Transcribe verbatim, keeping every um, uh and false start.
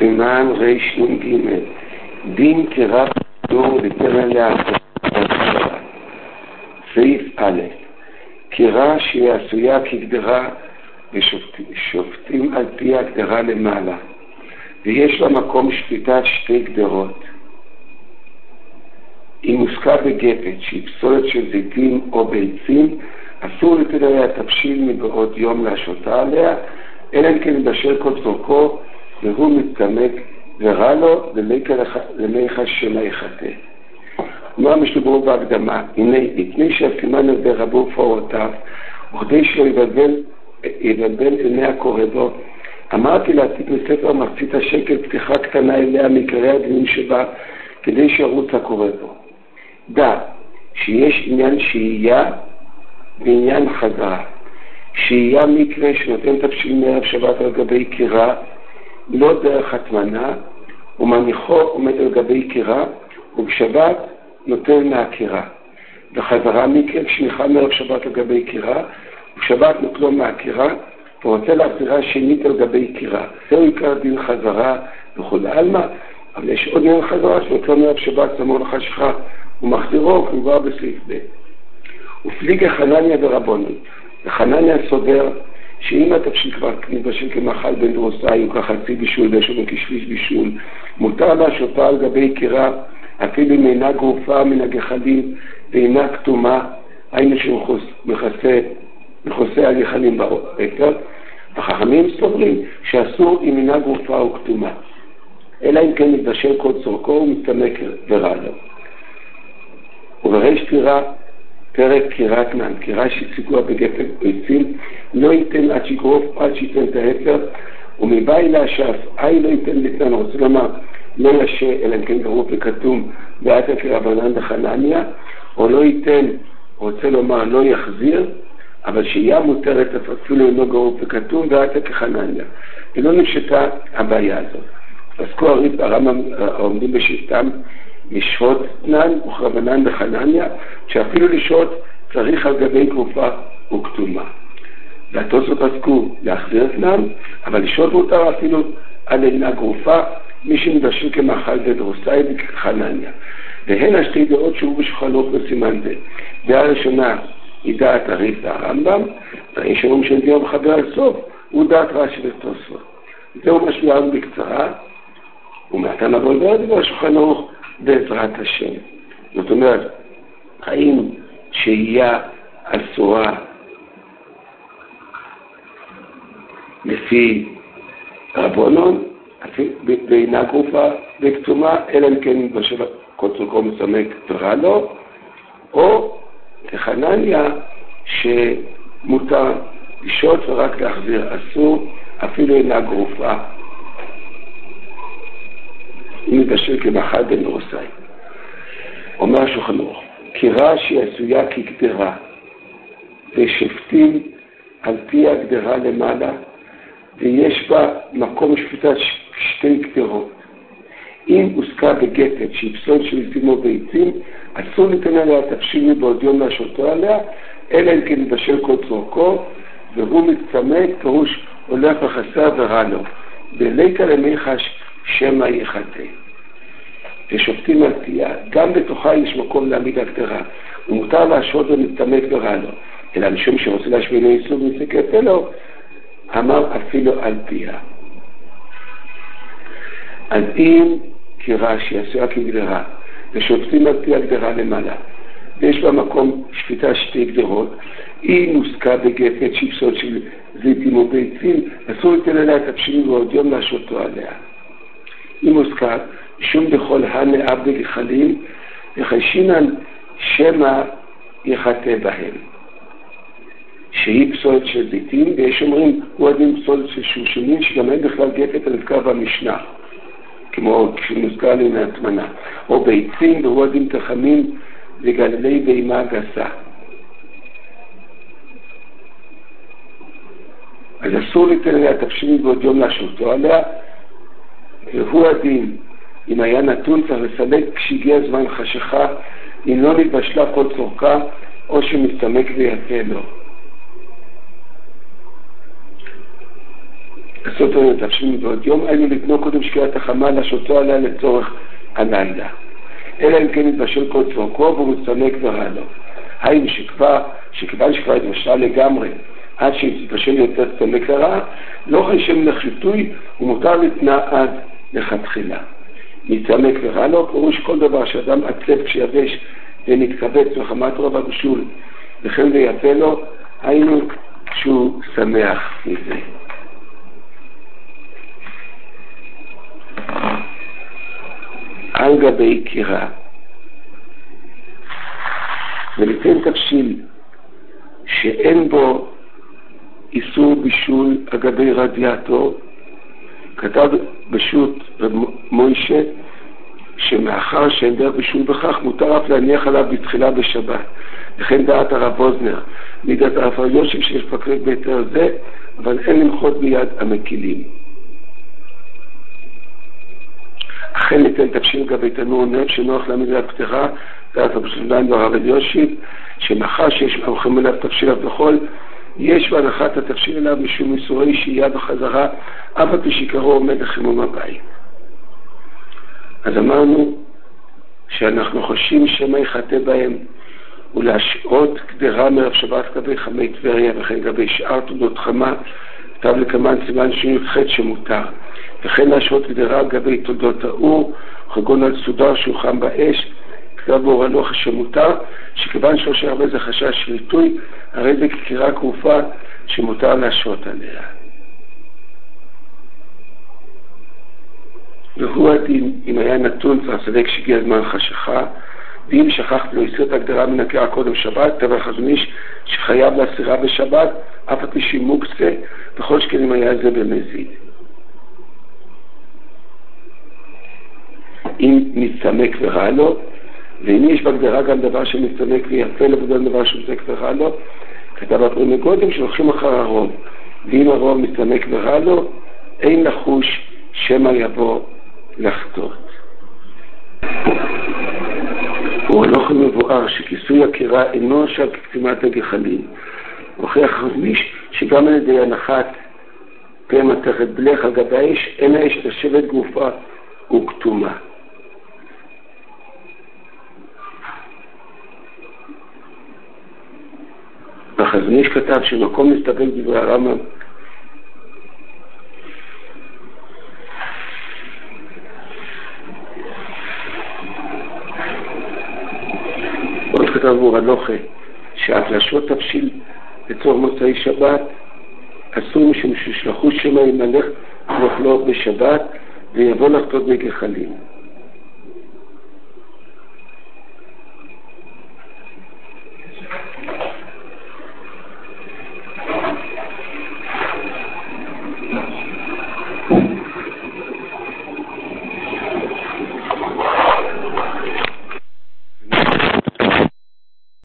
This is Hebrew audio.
סימן רש נ"ג, דין קרא דור ותן עליה סעיף א', קרא שהיא עשויה כגדרה ושופטים על פי הגדרה למעלה, ויש לה מקום שפיטת שתי גדרות. אם מוסקה בגפת שהיא פסולת של זיתים או ביצים, אסור לתת עליה תבשיל מבעוד יום להשותה עליה, אלא אם כן בשל כל צורכו והוא מתקמק ורע לו למיכה שמא יחטא. מה משלבו בהקדמה? הנה, לפני שהסימן הזה רבו פורותיו, וכדי שלא יבלבל, יבלבל עיני הקורא בו, אמרתי להציג מספר מחצית השקל פתיחה קטנה אליה מעיקרי הדינים שבה, כדי שירוץ הקורא בו. דע שיש עניין שהייה ועניין חזרה. שהייה מקרה שנותן תבשיל מערב שבת על גבי קירה, לא דרך התמנה, ומניחו עומד על גבי קירה, ובשבת נותן מהקירה. וחזרה מקרה שניחה מערב שבת על גבי קירה, ובשבת נוטלו מהקירה, ורוצה להחזירה שנית על גבי קירה. זהו עיקר דין חזרה וכל העלמה, אבל יש עוד דין חזרה שנוטלו מערב שבת סמור לחשיכה, ומחזירו כבר בסעיף ב'. ופליגה חנניה ורבוני. וחנניה סובר שאם התבשיל כבר מתבשל כמאכל בן דרוסאי, הוא כחצי בישול ויש לנו כשליש בישול, מותר להשותה על גבי קירה, אפילו אם אינה גרופה מן הגחלים ואינה כתומה, היינו שמכסה על גחלים ברקע. החכמים סוברים שאסור אם אינה גרופה או כתומה, אלא אם כן מתבשל כל צורכו ומתקמק ורע לו. ובריש תירה פרק קירת נן, קירה שהציגוה בגפת ביצים, לא ייתן עד שגרוף, עד שייתן את ההפר, ומבאי להשף, אי לא ייתן לתנן, רוצה לומר, לא ישה, אלא אם כן גרוף וכתום, ועד כרבנן דחנניה, או לא ייתן, רוצה לומר, לא יחזיר, אבל שיהיה מותרת, אפילו אינו גרוף וכתום, ועד כחנניה. ולא נפשטה הבעיה הזאת. אז כה הריב הרמב"ם העומדים בשיטתם, לשהות תנן וכרבנן בחנניה, שאפילו לשהות צריך על גבי גרופה וכתומה. והתוספות עסקו להחזיר תנן, אבל לשהות מותר אפילו על אינה גרופה, מי שמבשל כמאכל בדרוסאי וכחנניה. והן השתי דעות שהוא בשולחנו בסימן זה. דעה ראשונה היא דעת הריב והרמב"ם, והיא שאומרים של דיון מחבר על סוף, הוא דעת רש"י ותוספות. זהו מה שלנו בקצרה, ומעתה נבוא לדבר בשולחן ערוך בעזרת השם. זאת אומרת, האם שהייה אסורה לפי רבונון, ואינה גרופה וכתומה, אלא אם כן בשל כל צורכו מסמק ורע לו, או כחנניה שמותר לשהות ורק להחזיר, אסור אפילו אינה גרופה, אם מתבשל כמאכל בן דרוסאי. אומר השולחן ערוך, קירה שהיא עשויה כגדרה, ושופטים על פי הגדרה למעלה, ויש בה מקום שפיטת שתי גדרות. אם עוסקה בגפת שהיא פסולת של זיתים או ביצים, אסור לתת עליה תבשיל מבעוד יום להשותו עליה, אלא אם כן מתבשל כל צורכו, והוא מתקמק, פירוש הולך וחסר ורע לו. בליקה למיכה שמא יחטא. ושופטים על פיה, גם בתוכה יש מקום להעמיד הגדרה, ומותר להשעות ומתקמק ורע לו, אלא משום שרוצה להשמיע איסור מסקת אלו, אמר אפילו על פיה. אז אם קירה שהיא עשויה כגדרה, ושופטים על פי הגדרה למעלה, ויש בה מקום שפיטה שתי גדרות, אם מוסקה בגפת שהיא פסולת של זיתים או ביצים, אסור לתת עליה תבשיל ועוד יום להשותו עליה. אם מוזכר, שום בכל הנאה בגחלים, וחשינן שמא יחטא בהם. שהיא פסולת של זיתים, ויש אומרים, הוא עדין פסולת של שושנים, שגם אין בכלל גפת הנזכר במשנה, כמו כשמוזכר לעניין התמנה. או ביצים, והוא עדין תחמים וגללי בהמה גסה. אז אסור לתת עליה תבשיל ועוד יום להשותו עליה, והוא הדין, אם היה נתון צריך לסלק כשהגיע זמן חשיכה, אם לא נתבשלה כל צורכה, או שמסתמק ויפה לו. לעשות לנו תבשיל מבעוד יום, היינו לקנות קודם שקיעת החמה לשותו עליה לצורך הלילה. אלא אם כן יתבשל כל צורכו והוא מצטמק ורע לו. היינו שכבר, שכיוון שכבר התבשלה לגמרי, עד שיתבשל יותר צטמק ורע, לא חשם לחיטוי ומותר לתנא עד לכתחילה. מצטמק ורע לו, פירוש כל דבר שאדם עצב כשיבש ונתכווץ מחמת רוב הבישול, וכן ויפה לו, היינו כשהוא שמח מזה. על גבי קירה, וליתן תבשיל שאין בו איסור בישול על גבי רדיאטור, כתב בשו"ת מוישה שמאחר שאין דרך בישול בכך מותר אף להניח עליו בתחילה בשבת. לכן דעת הרב אוזנר מידת הרב יושב שיש פקרק ביתר זה, אבל אין למחות ביד המקילים. אכן ניתן תבשיל גבי תנור נב שנוח להעמיד על פתיחה, דעת הבשליים והרב יושב שמאחר שיש מערכים אליו תבשיל הבכל, יש בהנחת התבשיל אליו משום איסורי שהייה בחזרה, אף על פי שעיקרו עומד לחימום הבית. אז אמרנו שאנחנו חושבים שמא יחטא בהם ולהשעות קדרה מערב שבת גבי חמי טבריה וכן גבי שאר תעודות חמה, כתב לקמן סימן שי"ח שמותר, וכן להשעות קדרה גבי תעודות האור, חגון על סודר שהוא חם באש, כתב באור הלוח שמותר, שכיוון שלושה הרבה זה חשש ריטוי, הרי זה כקירה כרופה שמותר להשעות עליה. והוא הדין אם היה נתון והסדק שהגיע זמן חשיכה, ואם שכחת לו הסיר את הגדרה מן הקריאה קודם שבת, תבע חזון איש שחייב להסירה בשבת, אף על פי שהיא מוקצה, בכל שכן אם היה זה במזיד. אם מצטמק ורע לו, ואם יש בהגדרה גם דבר שמצטמק ויפה לו וגם דבר שמצטמק ורע לו, כתב הפרימי קודם שלוקחים אחר הרוב, ואם הרוב מצטמק ורע לו, אין לחוש שמא יבוא לחטות. הוא הלוך מבואר שכיסוי הקירה אינו עכשיו כקצימת הגחלים. הוכיח חזניש שגם על ידי הנחת פה מתכת בלך על גבי האש, אין האש לשבת גופה וכתומה. החזניש כתב שמקום מסתפק דברי הרמב"ם עוד כתב בו הלוכה שהפלשות תבשיל לצורך מוצאי שבת אסור משום ששלחו שמא ימלך ואוכלו בשבת ויבוא לחטות בגחלים.